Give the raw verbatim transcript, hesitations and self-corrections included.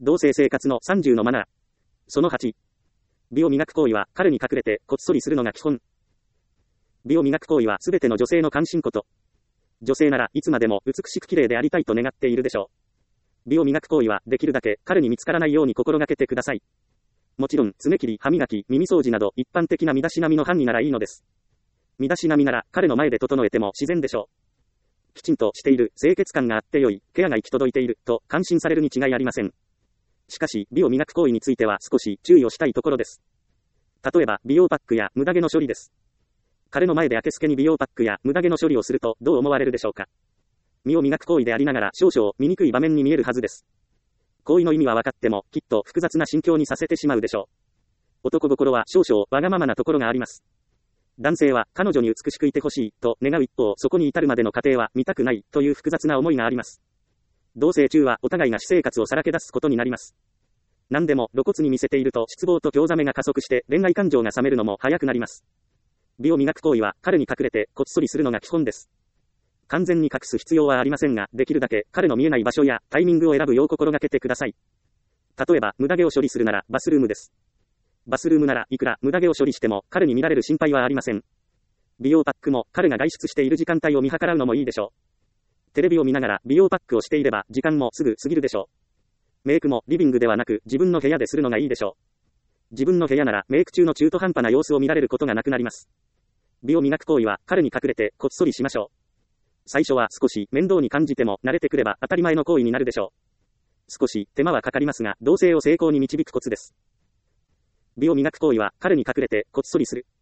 同性生活のさんじゅうのマナー。そのはち。美を磨く行為は彼に隠れてこっそりするのが基本。美を磨く行為はすべての女性の関心事。女性ならいつまでも美しく綺麗でありたいと願っているでしょう。美を磨く行為はできるだけ彼に見つからないように心がけてください。もちろん爪切り、歯磨き、耳掃除など一般的な身だしなみの範囲ならいいのです。身だしなみなら彼の前で整えても自然でしょう。きちんとしている、清潔感があって良い、ケアが行き届いていると感心されるに違いありません。しかし美を磨く行為については少し注意をしたいところです。例えば美容パックや無駄毛の処理です。彼の前であけすけに美容パックや無駄毛の処理をするとどう思われるでしょうか。身を磨く行為でありながら少々醜い場面に見えるはずです。行為の意味は分かってもきっと複雑な心境にさせてしまうでしょう。男心は少々わがままなところがあります。男性は彼女に美しくいてほしいと願う一方、そこに至るまでの過程は見たくないという複雑な思いがあります。同棲中はお互いが私生活をさらけ出すことになります。何でも露骨に見せていると失望と興ざめが加速して恋愛感情が冷めるのも早くなります。美を磨く行為は彼に隠れてこっそりするのが基本です。完全に隠す必要はありませんが、できるだけ彼の見えない場所やタイミングを選ぶよう心がけてください。例えば無駄毛を処理するならバスルームです。バスルームならいくら無駄毛を処理しても彼に見られる心配はありません。美容パックも彼が外出している時間帯を見計らうのもいいでしょう。テレビを見ながら美容パックをしていれば時間もすぐ過ぎるでしょう。メイクもリビングではなく自分の部屋でするのがいいでしょう。自分の部屋ならメイク中の中途半端な様子を見られることがなくなります。美を磨く行為は彼に隠れてこっそりしましょう。最初は少し面倒に感じても慣れてくれば当たり前の行為になるでしょう。少し手間はかかりますが同棲を成功に導くコツです。美を磨く行為は彼に隠れてこっそりする。